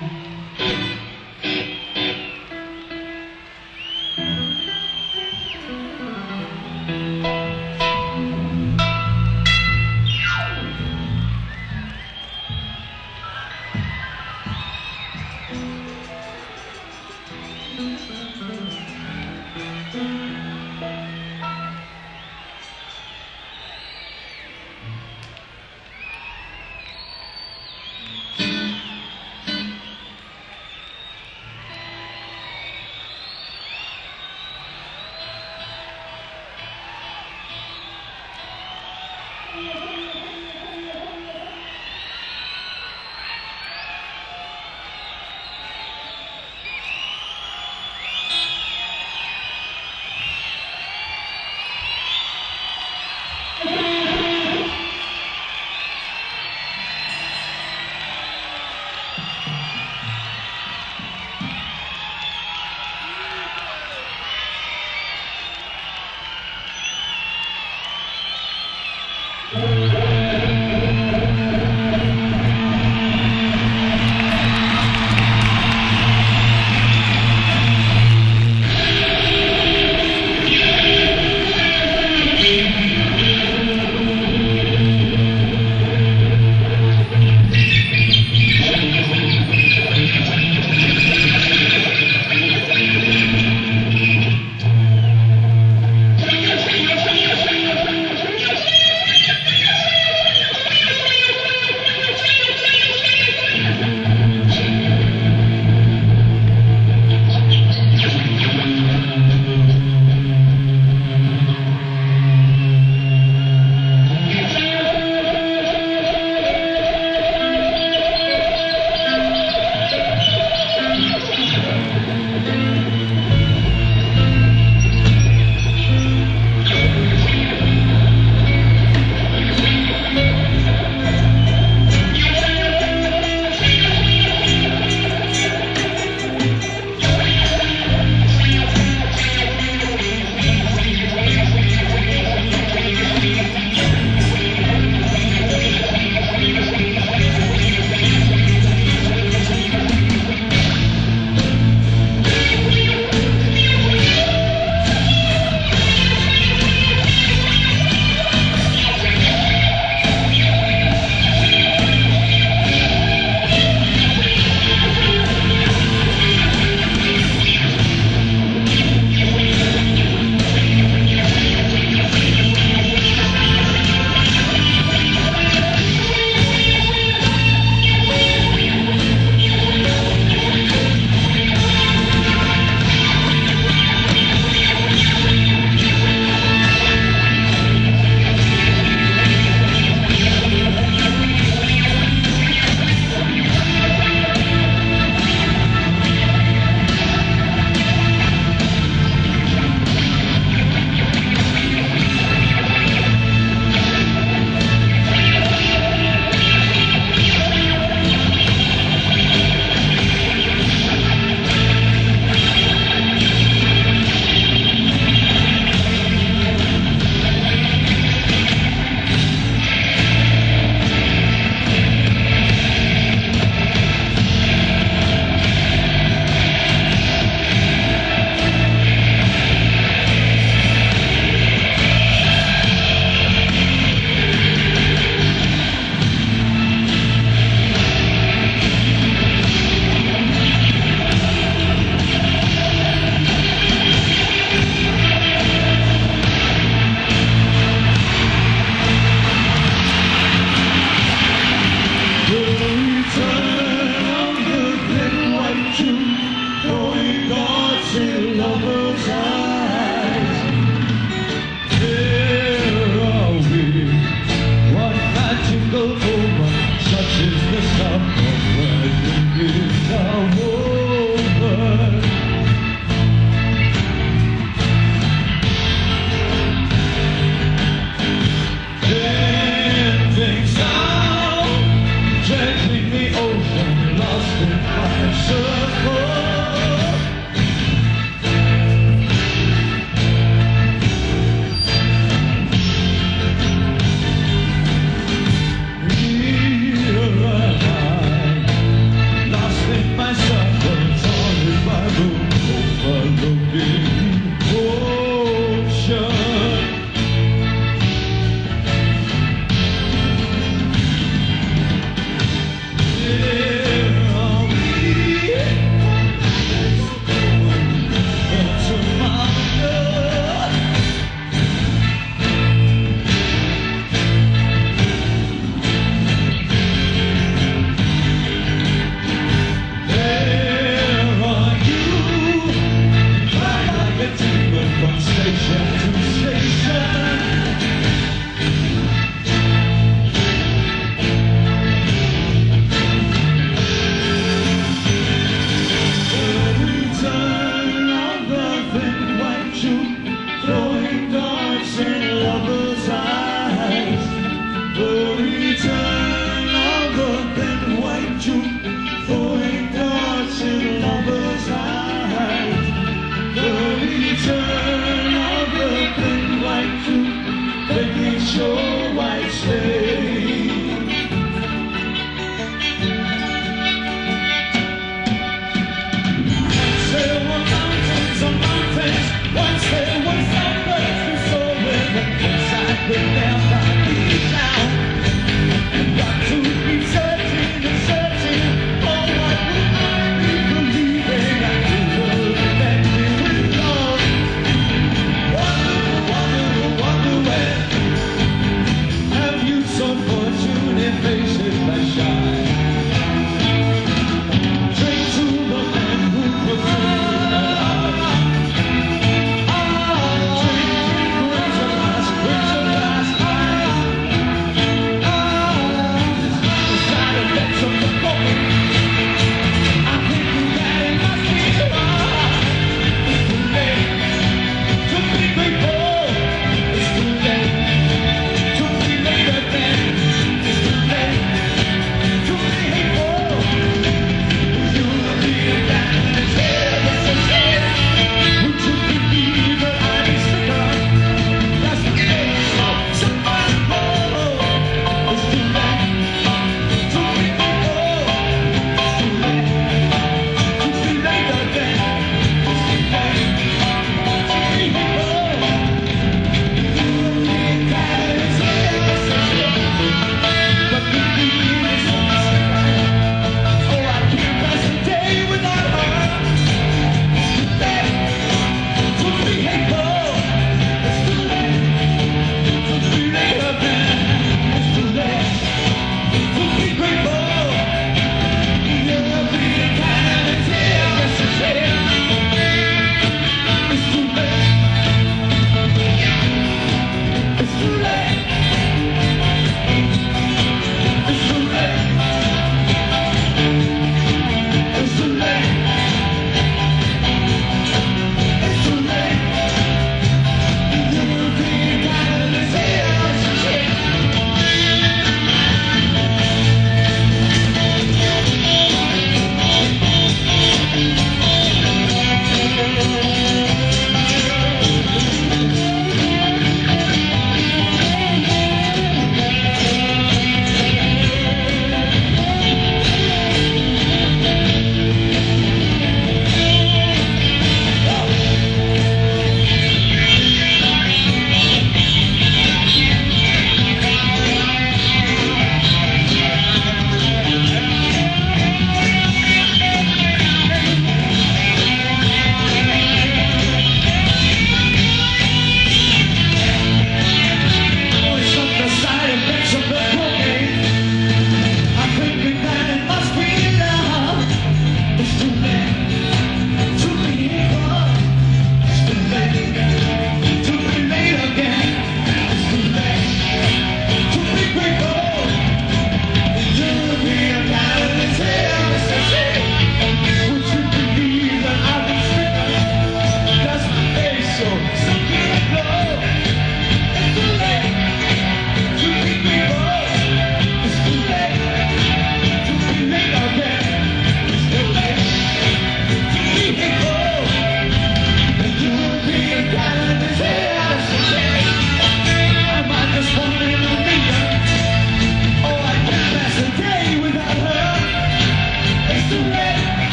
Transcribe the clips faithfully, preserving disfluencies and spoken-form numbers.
Lost in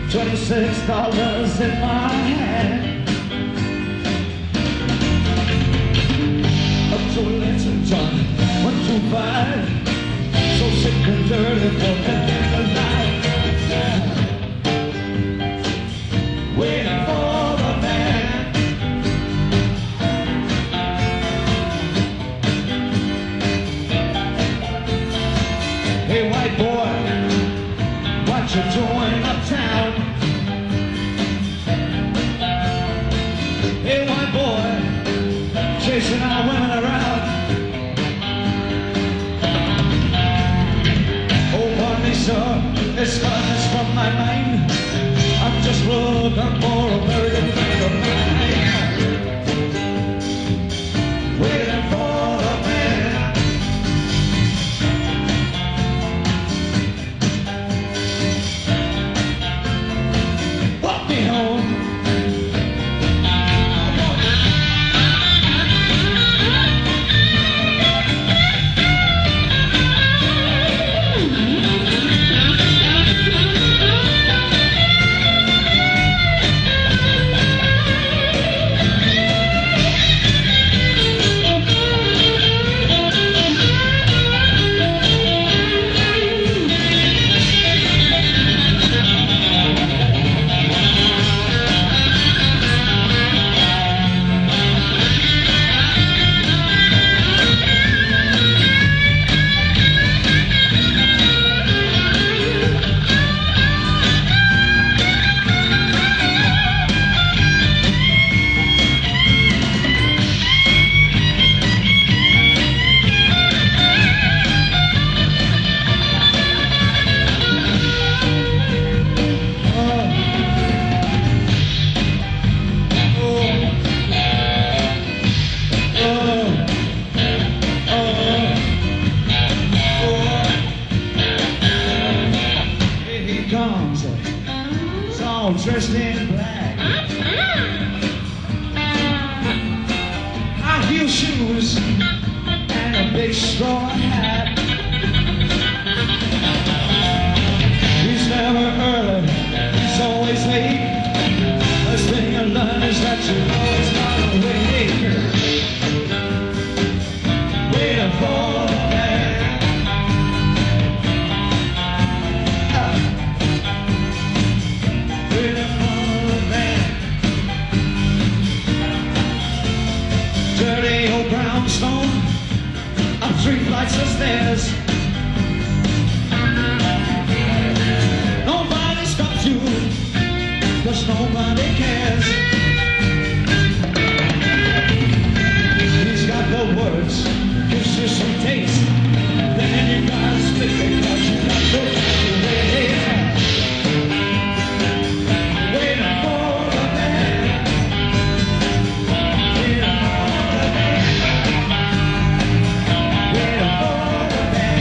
Twenty-six dollars in my hand. Up to a Lexington, one two five. So sick and dirty, walking in the night. Waiting for the man. Hey, white boy, what you doing uptown? Hey, white boy, chasing our women around. Oh, pardon me, sir, it's coming from my mind. I'm just looking for a very good friend of mine. Waiting for the man. Walk me home. It's all dressed in black. High heel shoes and a big straw hat. He's never early, he's always late. First thing you learn is that you know it's not a wait. Waiting for the man. Dirty old brownstone, up three flights of stairs. Nobody stops you, cause nobody cares. He's got the words, gives you some taste. Then you gotta spit because you got no time to wait. Waiting for the man. Waiting for the man. Waiting for the man.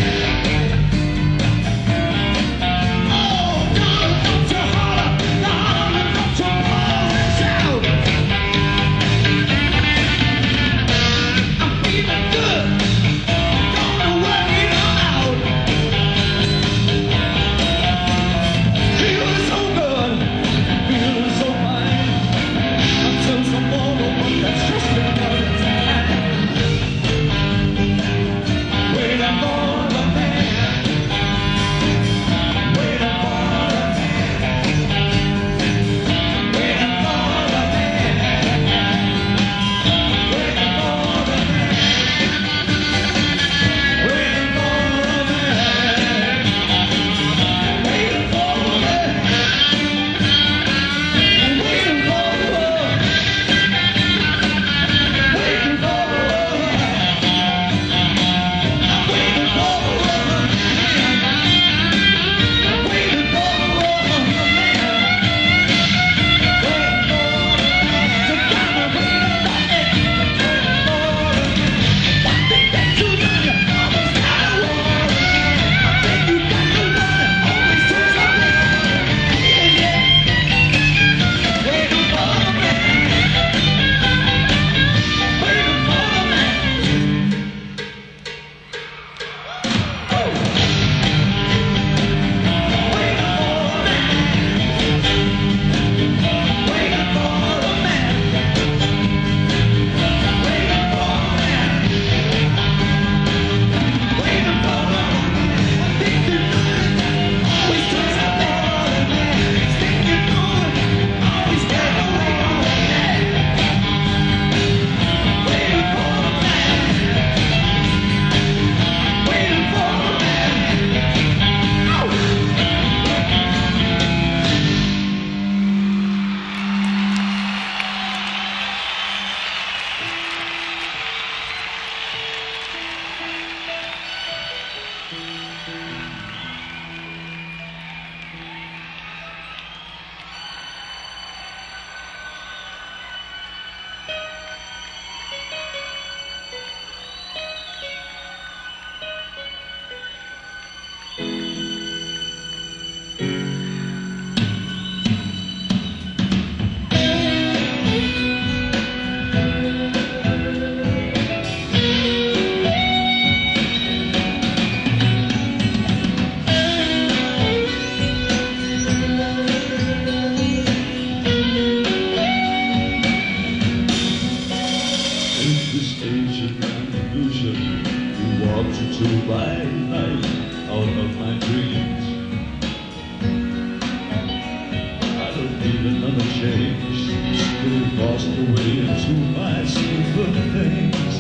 changed, still lost the way into my silver things.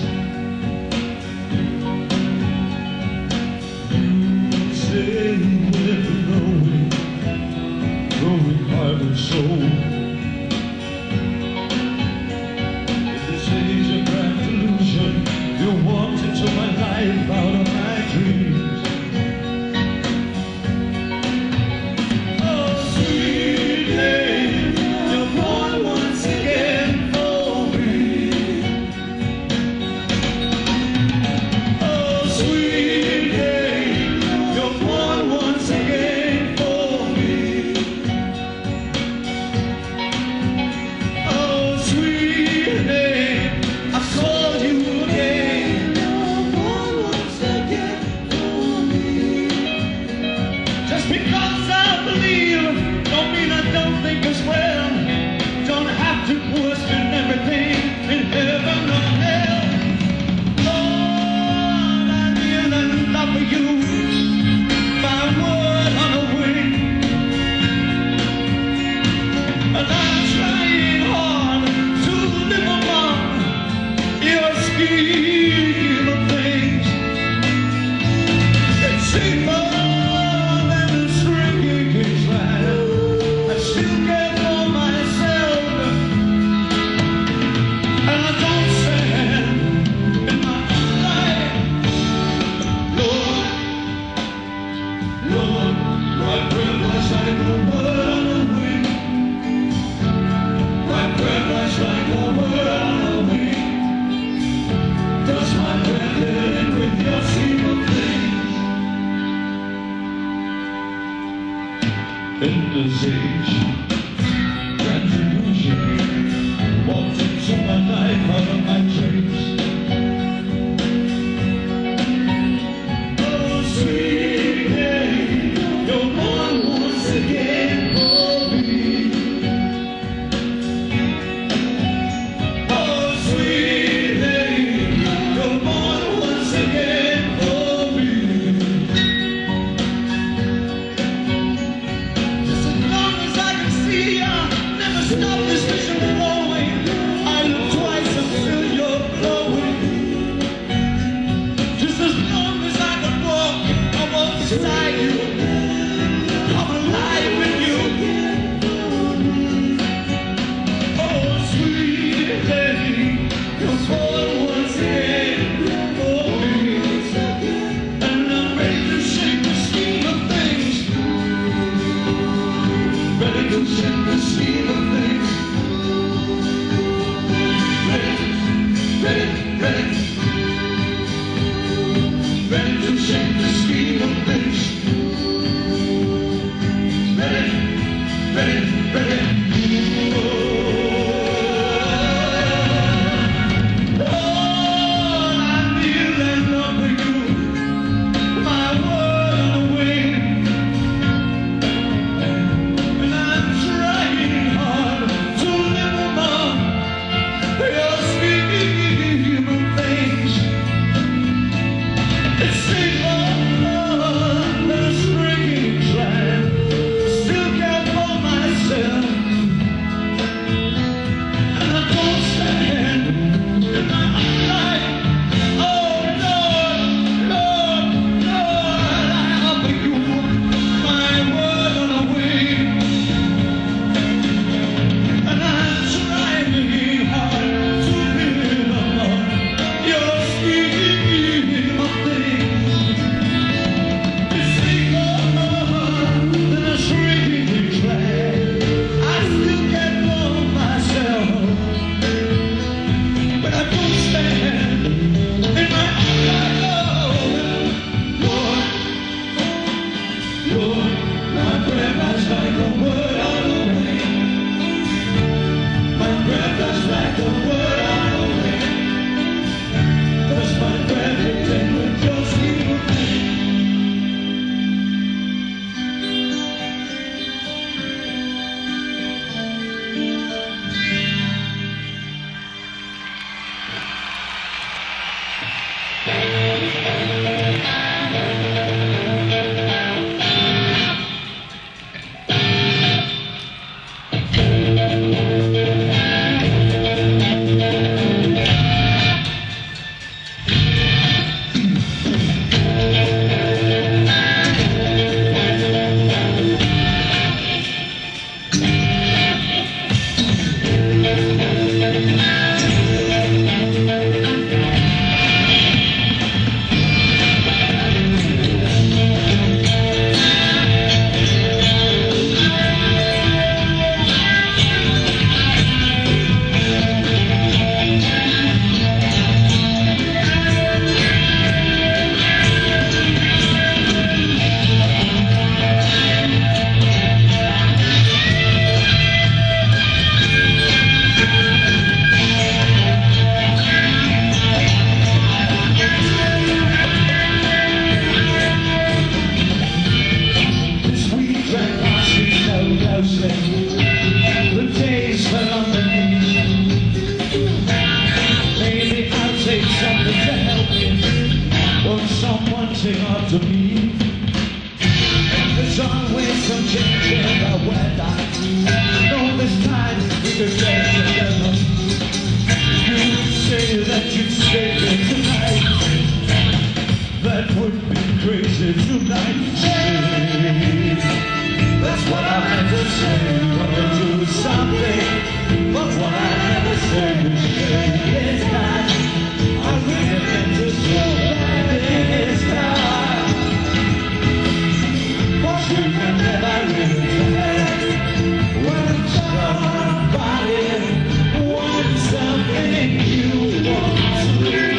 You say we're growing, growing heart and soul. In this age of grand delusion, you walked into my life out of my dreams. In this age, grand delusion walked into my life out of my dreams. Oh, sweet day, you're born once again for me. Oh, sweet day, you're born once again for me. Stop this vision flowing. I look twice until you're glowing. Just as long as I can walk, I walk beside you. I'm alive with you. Oh, sweet lady, you're born once again for me. And I'm ready to shake the scheme of things. Ready to shake the scheme of things. Ready, ready, ready to shake the scheme of things. Ready, ready, ready. Oh, Lord, I kneel and love for you, my world on the wing. And I'm trying hard to live among your sweet human things. It seems all the springing trying, still can't hold myself. The days fell on the knees. Maybe I'll take something to help you, or someone take after me. There's always some change in the weather. No, this time we could get together. You would say that you'd stay here tonight. That would be crazy tonight. That's what I meant to say. Gonna do something, but what I never said is this time I really meant to say this time. But you can never really tell when somebody wants something you want to.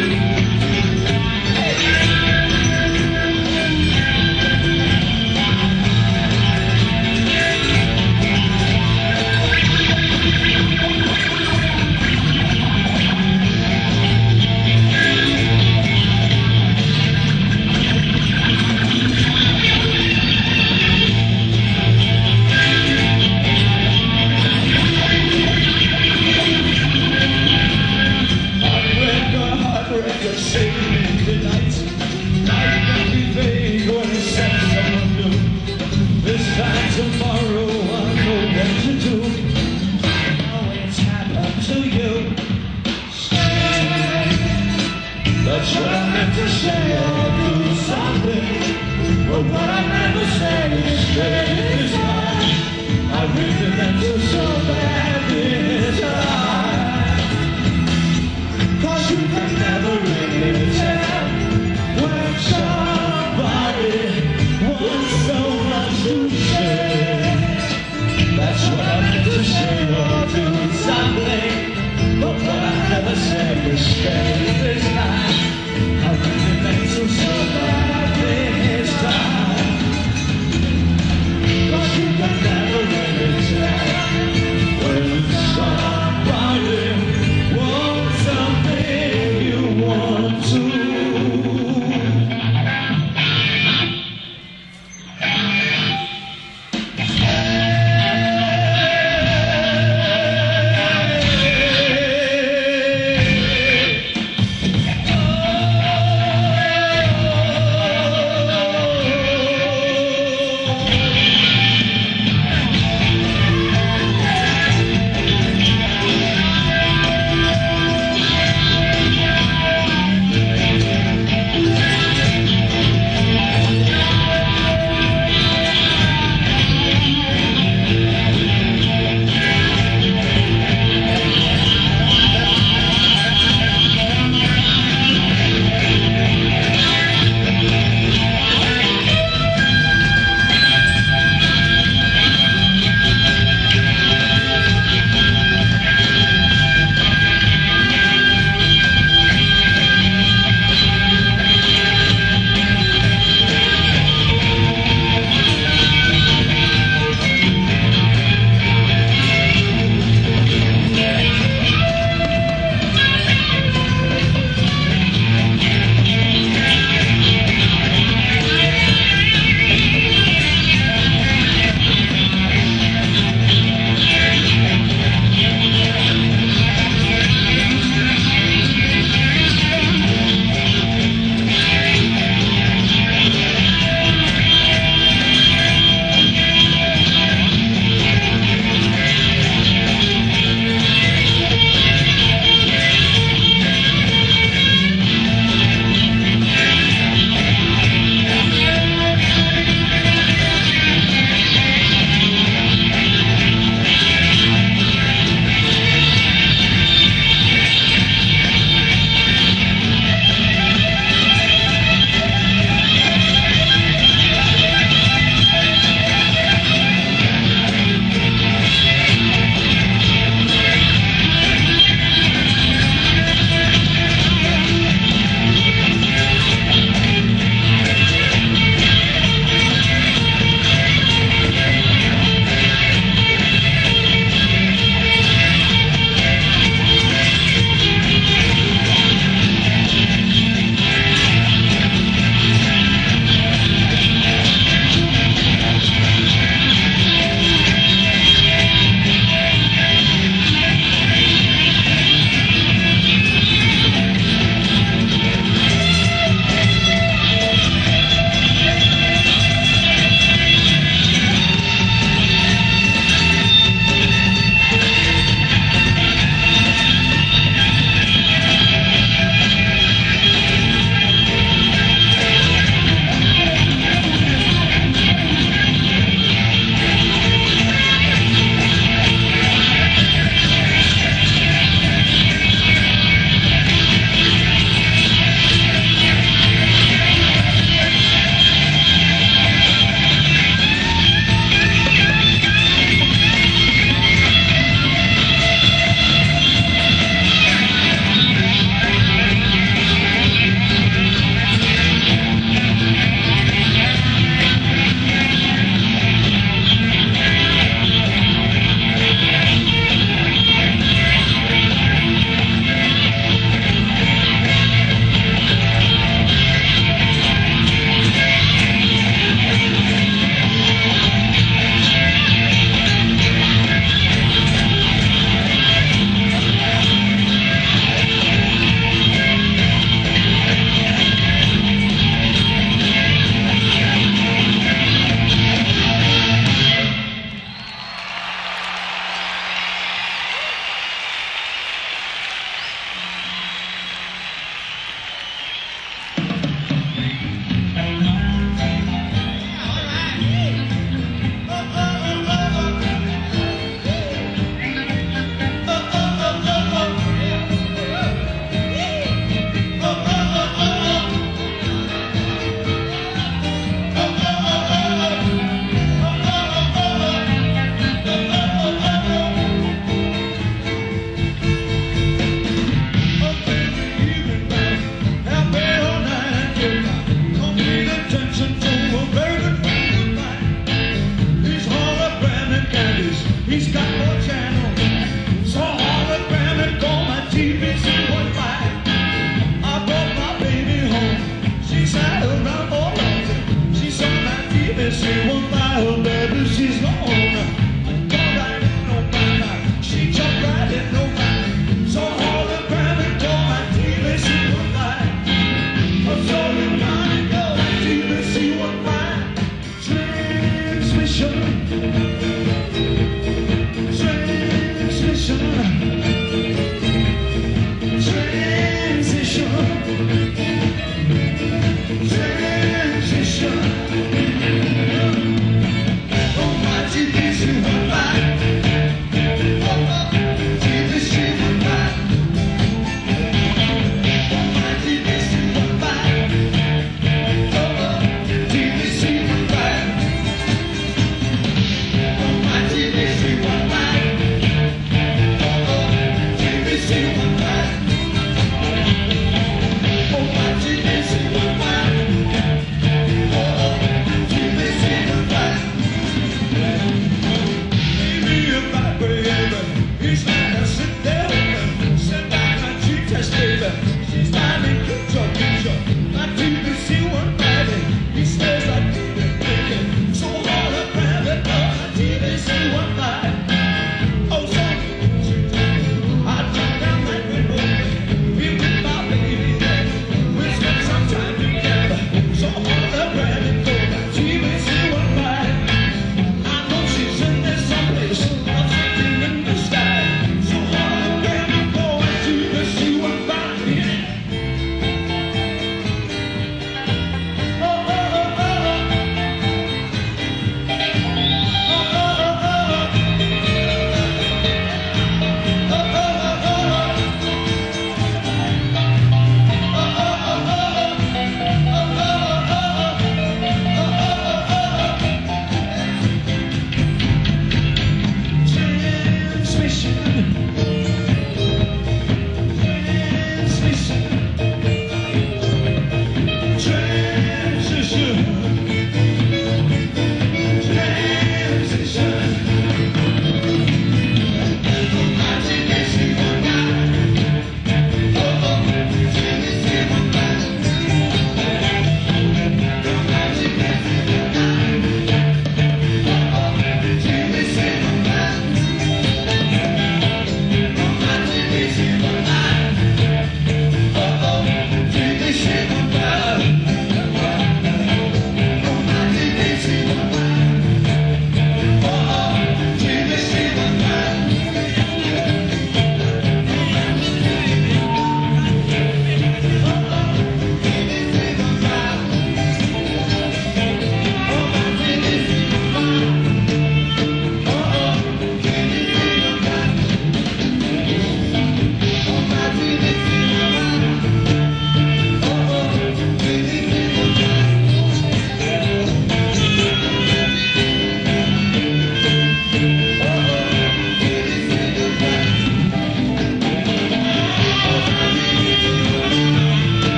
He's got no channel, so hologram and go my T V C one five. I brought my baby home. She sat around for lunch. She saw my T V C one five. Baby, she's gone. Go right in, no matter. She jumped right in, no matter. So hologram and go my T V C one five. I saw you mind go my T V C one five. Transmission.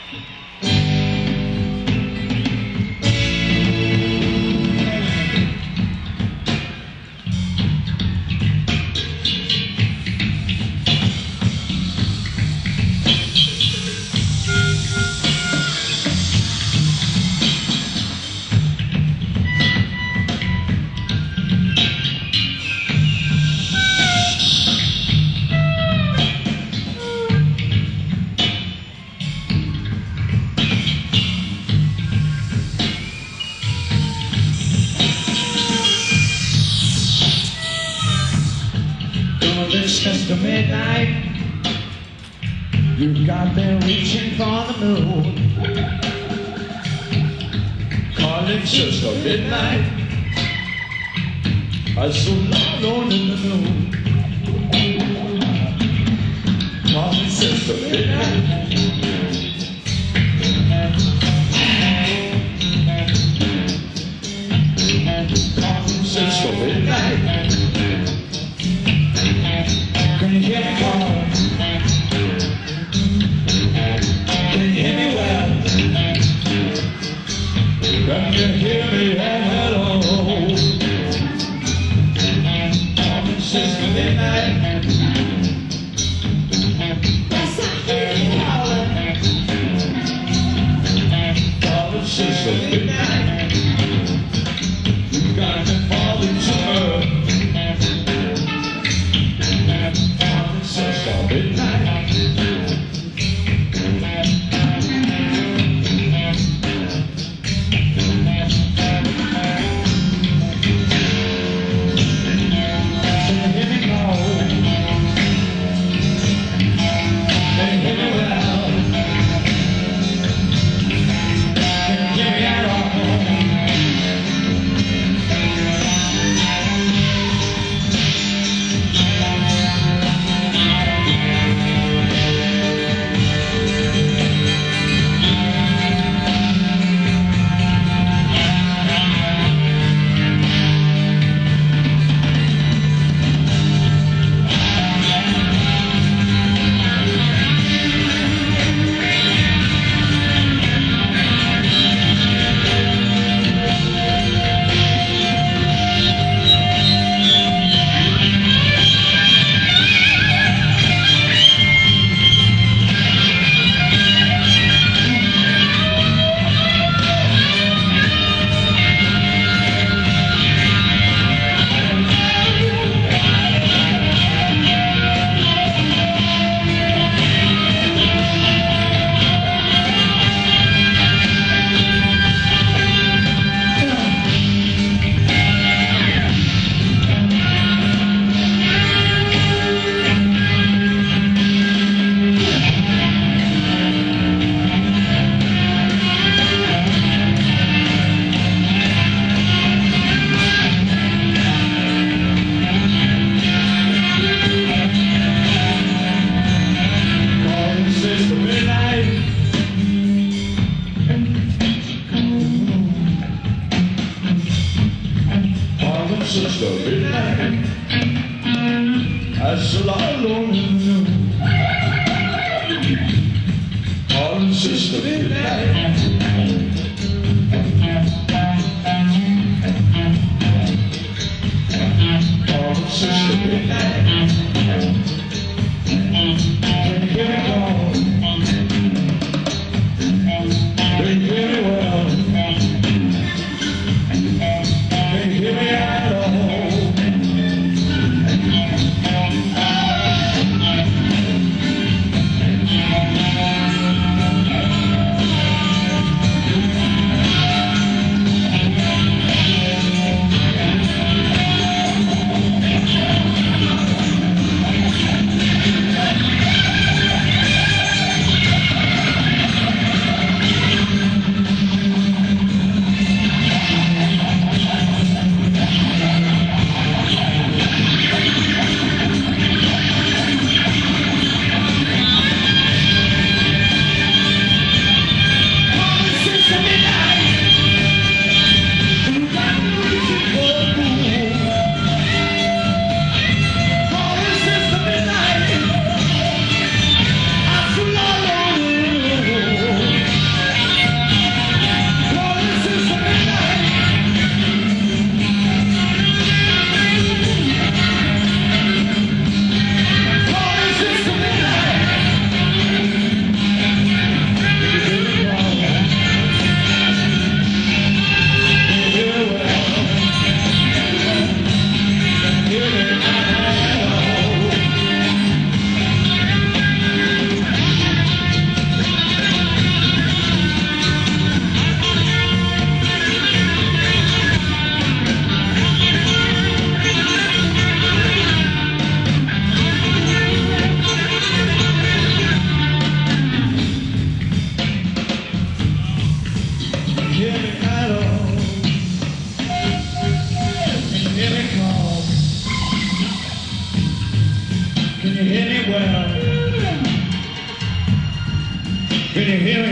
It's just a midnight. You've got them reaching for the moon. Calling just a midnight. I'm so alone in the moon. Calling just a midnight. Calling just a midnight. Can you hear me call? Can you hear me well? Can you hear me at hello? Calling since midnight. Yes, I hear you calling. Calling since midnight. You got me falling to earth. Midnight. Sister midnight, I still all alone in the room. Calling sister midnight. Calling sister midnight. Can you hear me call? Can you hear me well? Can you hear me at all?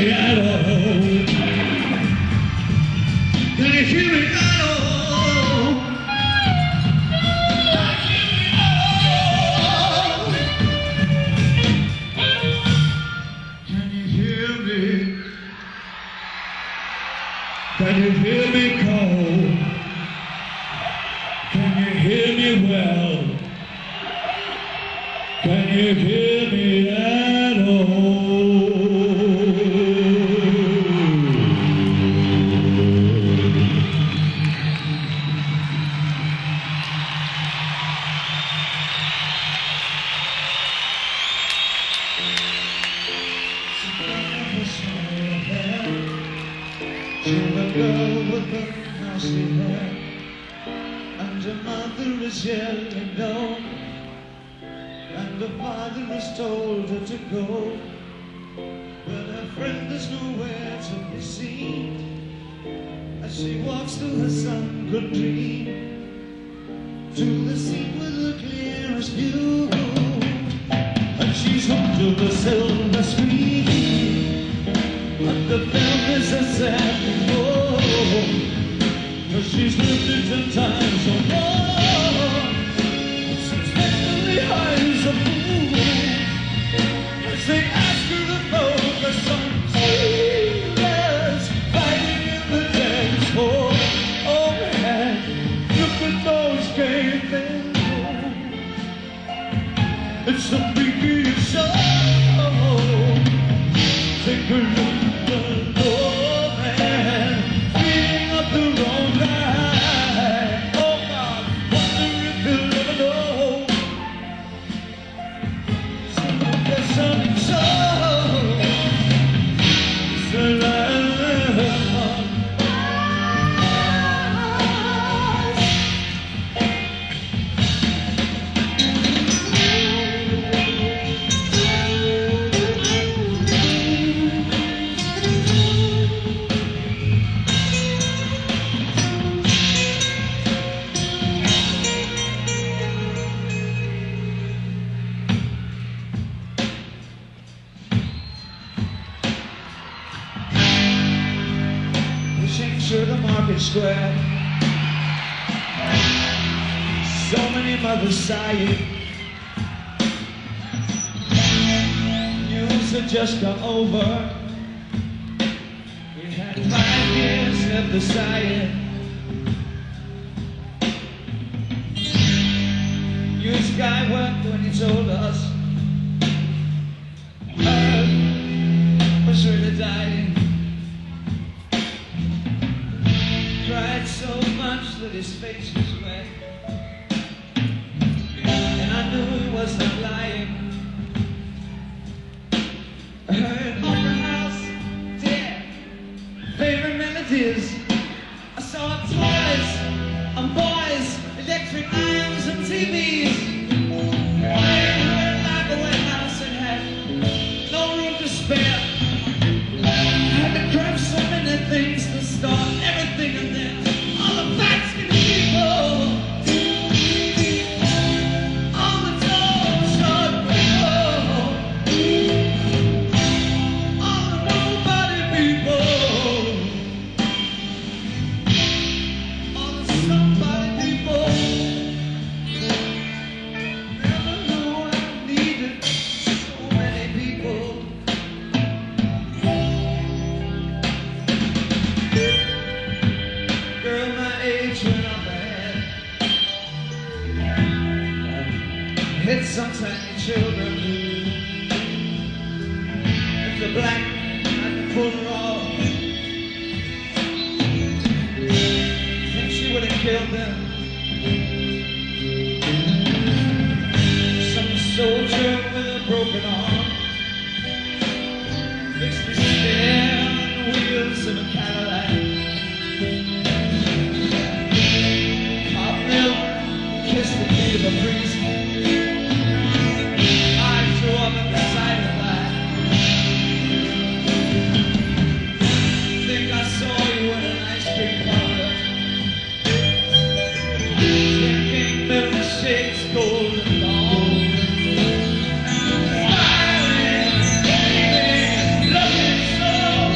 me at all? Can you hear me at all? Can you hear me? Can you hear me call? Can you hear me well? Can you hear me at all? She's a girl with a nasty hair, and her mother is yelling no, and her father has told her to go, but her friend is nowhere to be seen. As she walks to her sunken dream, to the scene with the clearest view, and she's home to the silver screen. But the film is a sad before, cause she's lived it ten times or more. She's mentally high as a fool, as they ask her to focus on tears fighting in the dance hall. Oh man, look at those gay men go. It's a freaky show. Take a look. To the market square, so many mothers sighing. News had just come over. We had five years of the sighing. News guy worked when he told us Earth was really dying. Cried so much that his face was wet, and I knew he was not lying. I heard Opera House, dead, favorite melodies. I saw toys and boys, electric irons and T Vs. I heard like a wet house and had no room to spare. I had to grab so many things to start everything in there. All the facts and people, all the doors shut people, all the nobody people, all the somebody people. Never knew I needed so many people. Girl, my age went up ahead. Hit some tiny children. If the black, I could pull her off. Think she would have killed them. Some soldier with a broken arm fixed me stare on the wheels of a Cadillac. Kiss the feet of a priest. I threw up at the sight of that. Think I saw you in an ice cream parlor, drinking milkshakes, golden dawn. Smiling, baby, looking so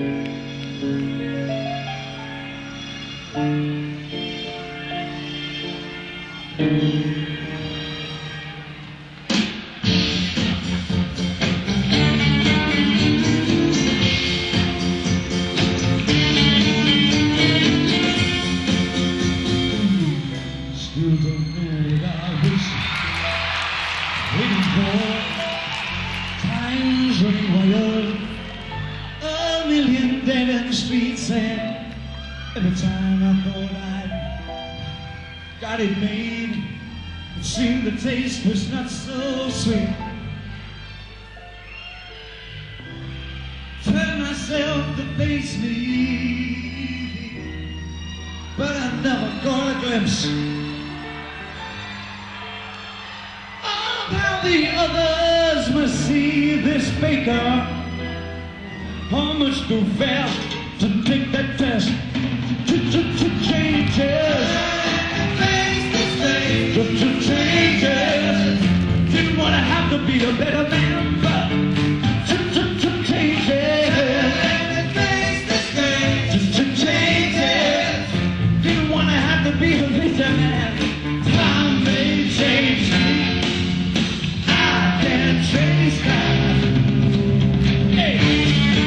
Still the minute I was waiting for times running wild, a million dead-end streets, and every time I thought I'd got it made, it seemed the taste was not so sweet. Turned myself to face me, but I never got a glimpse of how the others must see this baker. How much to fail to take that test to, to, to changes, face to face, to, to changes. Didn't want to have to be a better man, but to, to, to changes, face to face, to, to changes. Didn't want to have to be a better man. Time may change me, I can't change time. Hey.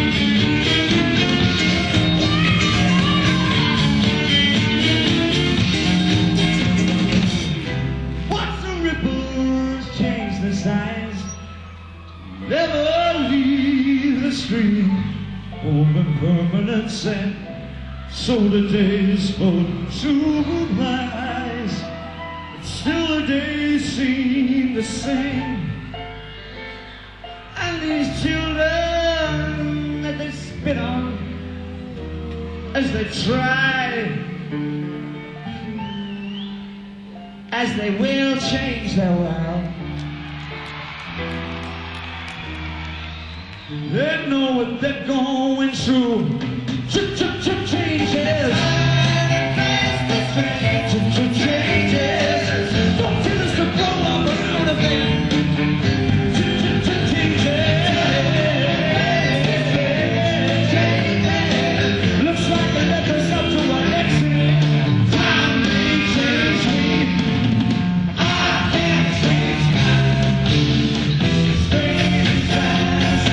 Never leave the stream, open permanent sand. So the days float to my eyes, but still the days seem the same. And these children that they spit on as they try, as they will change their world. They know what they're going through. Ch-ch-ch-changes. Ch-ch-changes. Don't tell us to grow up around a bend. Ch-ch-ch-changes. Looks like they left us up to our exit. Time may change me, I can't change time. Strange times.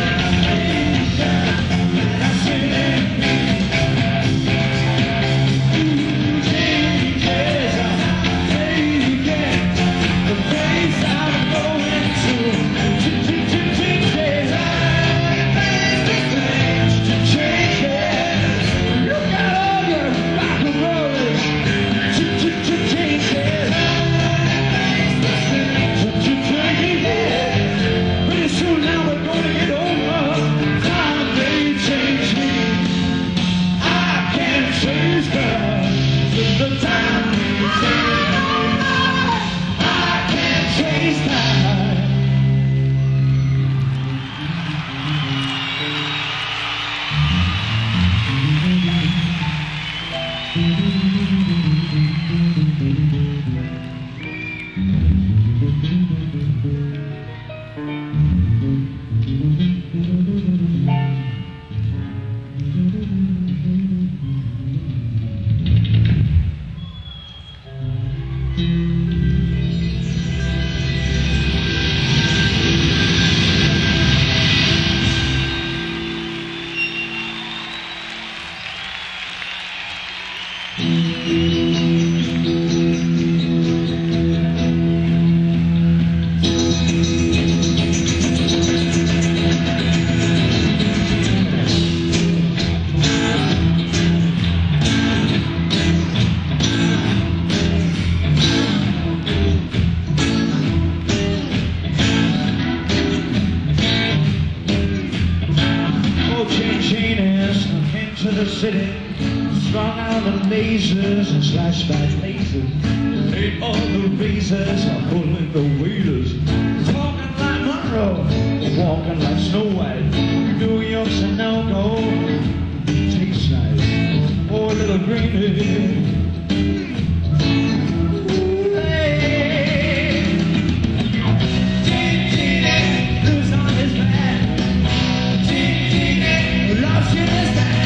The city, strung out the lasers and flashback lasers. Ain't all the razors are pulling the waiters. Talking like Monroe, walking like Snow White. New York's a no-go, tastes nice. Poor little greenie. Who's on his back? Lost in his back.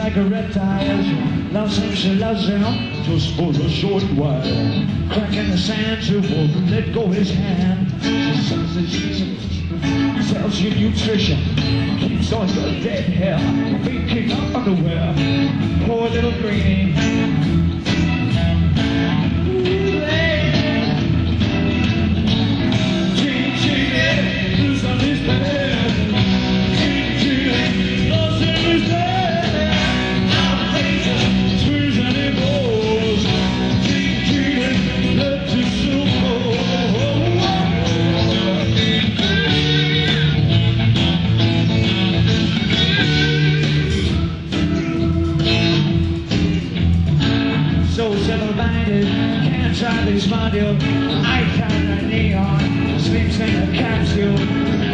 like a reptile. Loves him, she loves him, just for a short while. Crack in the sand, she won't let go his hand. She says that she's tells you nutrition, keeps on your dead hair, thinking up underwear. Poor little greenie. So simple-minded, can't try this module. Icon of neon, sleeps in a capsule.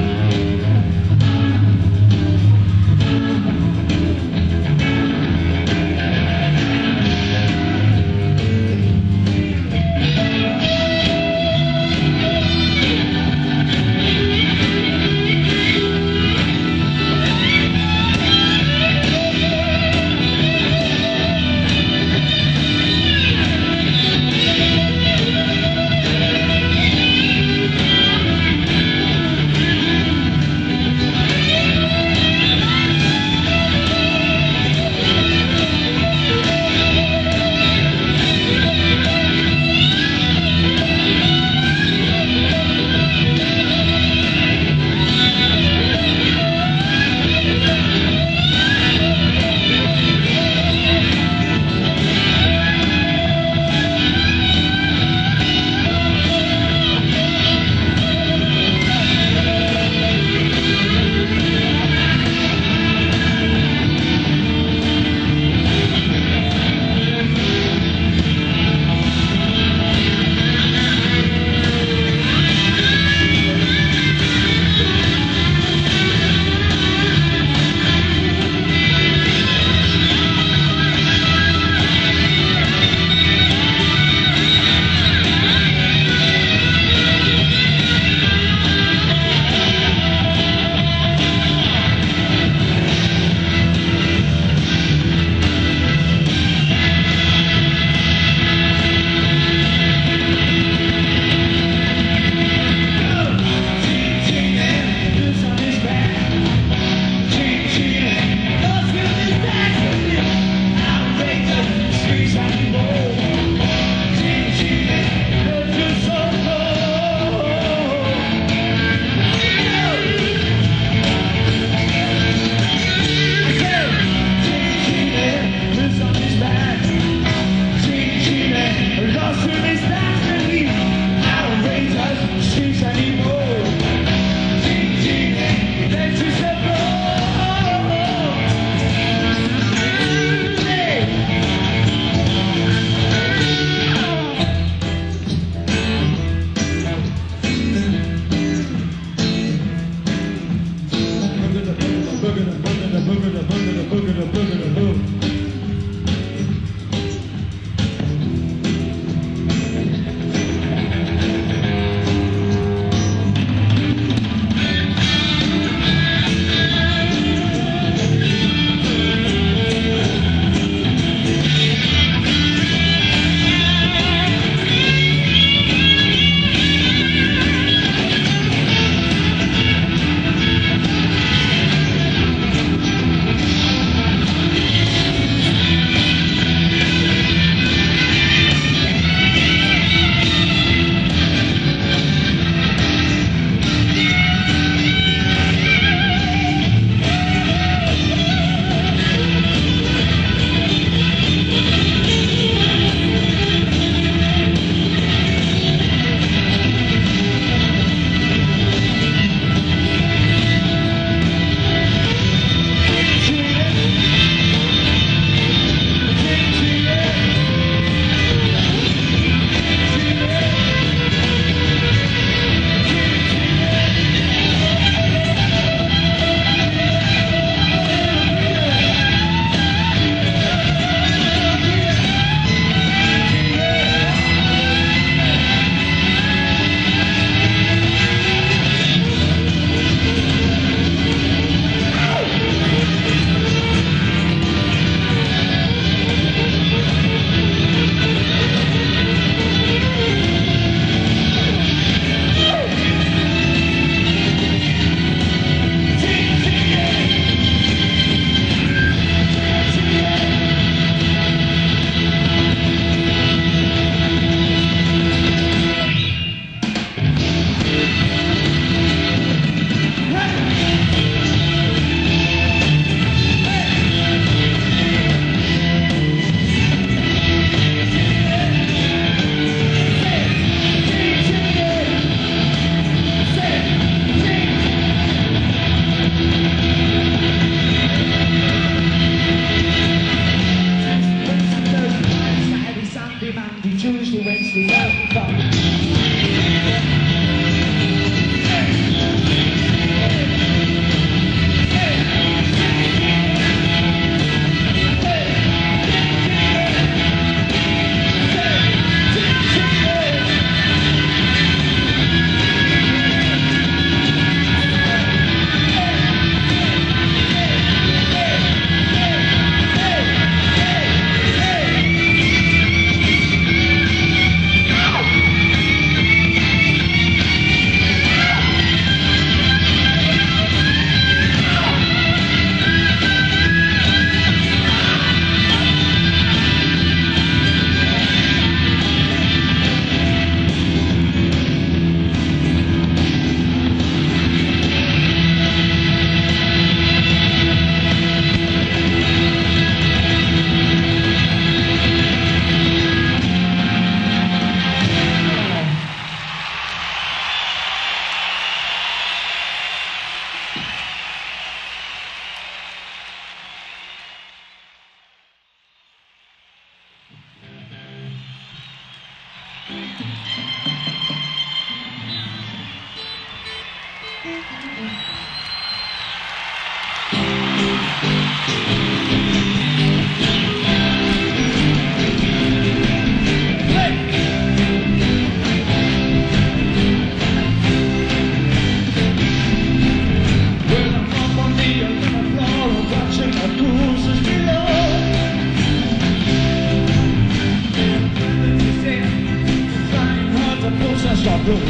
road.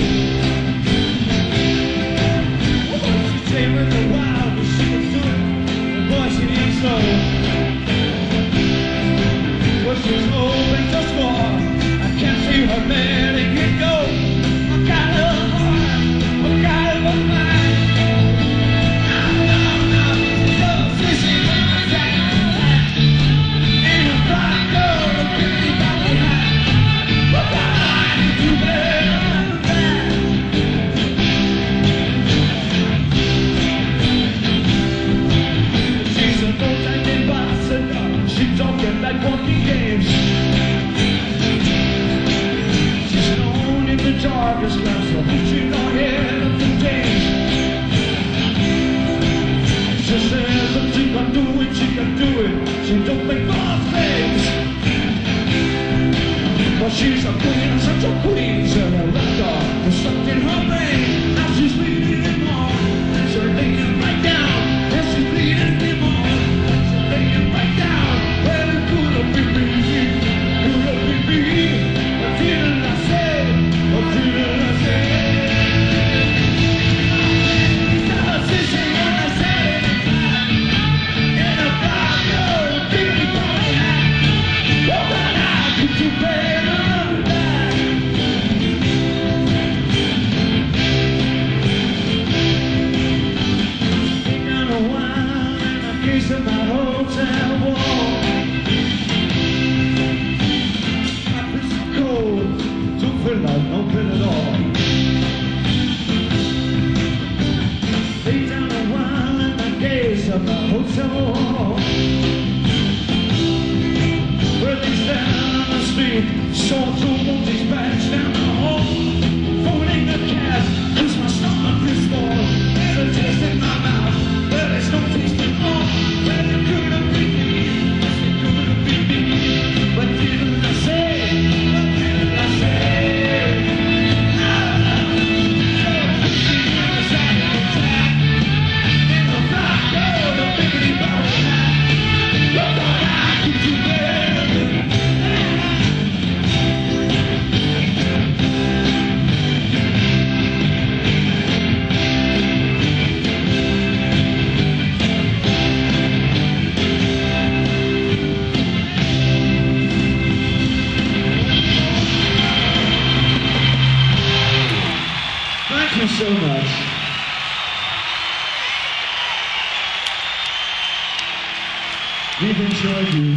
Oh, she came with the wild, but she was doing the boy she didn't slow. Well, she's open to score. I can't see her letting it go. I got her heart, I got her mind. No, no, no, so fishing on my side. Ain't a black girl to pick me by the hand. But I need to better understand. She's a no-time ambassador. She's talking like walking games. She's known in the joggers class, so she's not here to change. She says that she can do it, she can do it. She don't make false claims. But she's a queen, such a queen. She's a lapdog, there's something in her brain. Now she's leading him on, and she's laying him right down. And she's leading him on, and she's laying him right down. Well, it could have been me, could have been me. What didn't I say? What didn't I say? Stop fishing when I said it. And if I know, big boy, what would I do to better that? Ain't got no wine and a case of my hotel wall. My prison code don't feel like no pill at all. Lay down a wine and a case of my hotel wall. Well, he's down on the street, saw through all these bags down the hall. Phoning the cab, cause my stomach is full. There's a taste in my mouth, but there's no taste at all. Well, it could have been me, yes, it could have been me. What didn't I say? What didn't I say? Ah, so fishing on the side of the track. In the black girl, the biggity body hat. What thought I could do better than Thank you so much. We've enjoyed you.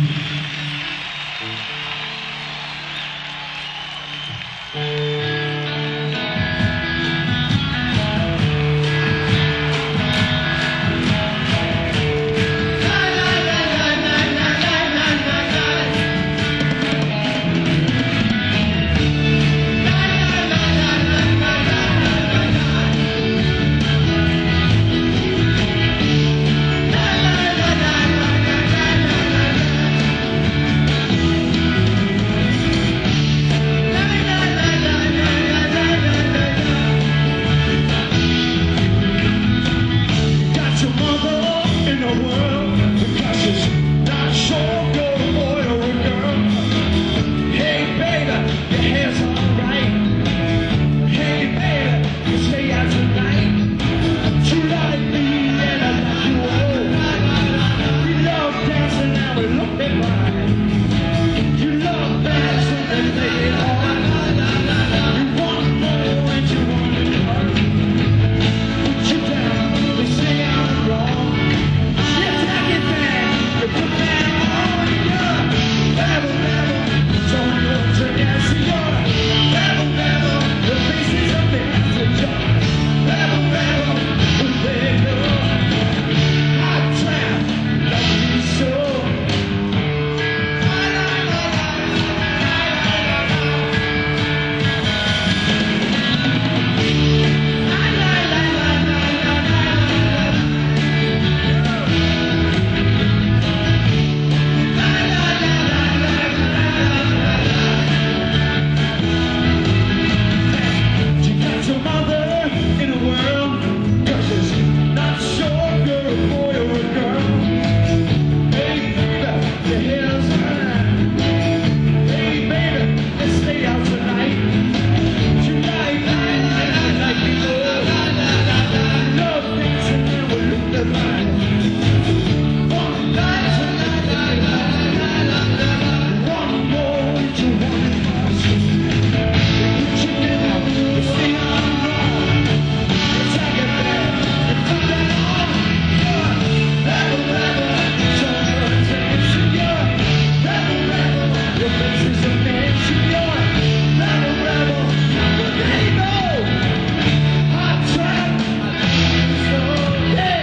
faces of nations. You're rebel, rebel, but they know hot trap. So yeah.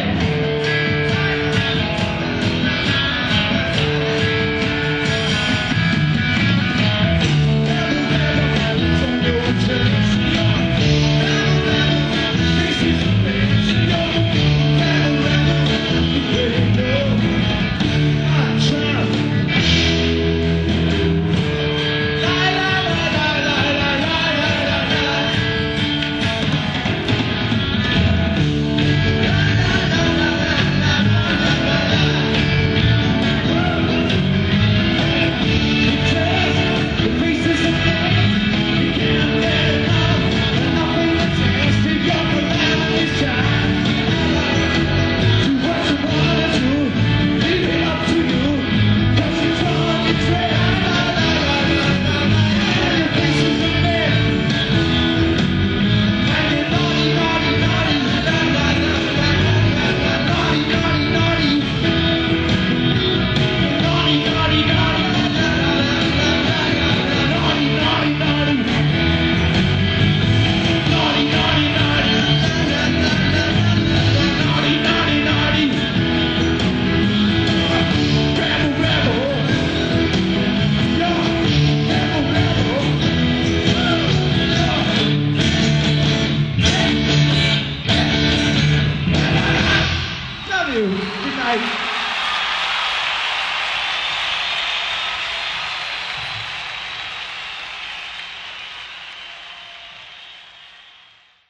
Love you. Good night.